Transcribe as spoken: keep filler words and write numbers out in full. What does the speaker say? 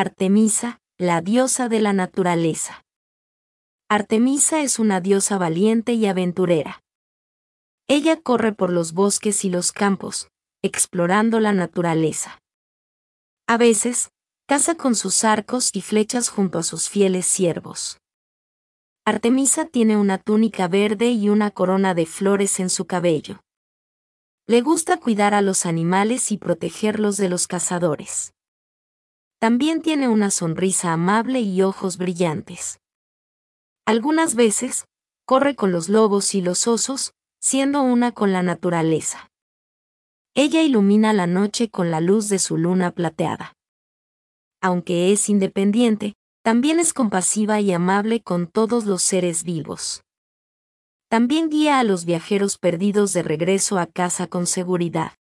Artemisa, la diosa de la naturaleza. Artemisa es una diosa valiente y aventurera. Ella corre por los bosques y los campos, explorando la naturaleza. A veces, caza con sus arcos y flechas junto a sus fieles siervos. Artemisa tiene una túnica verde y una corona de flores en su cabello. Le gusta cuidar a los animales y protegerlos de los cazadores. También tiene una sonrisa amable y ojos brillantes. Algunas veces, corre con los lobos y los osos, siendo una con la naturaleza. Ella ilumina la noche con la luz de su luna plateada. Aunque es independiente, también es compasiva y amable con todos los seres vivos. También guía a los viajeros perdidos de regreso a casa con seguridad.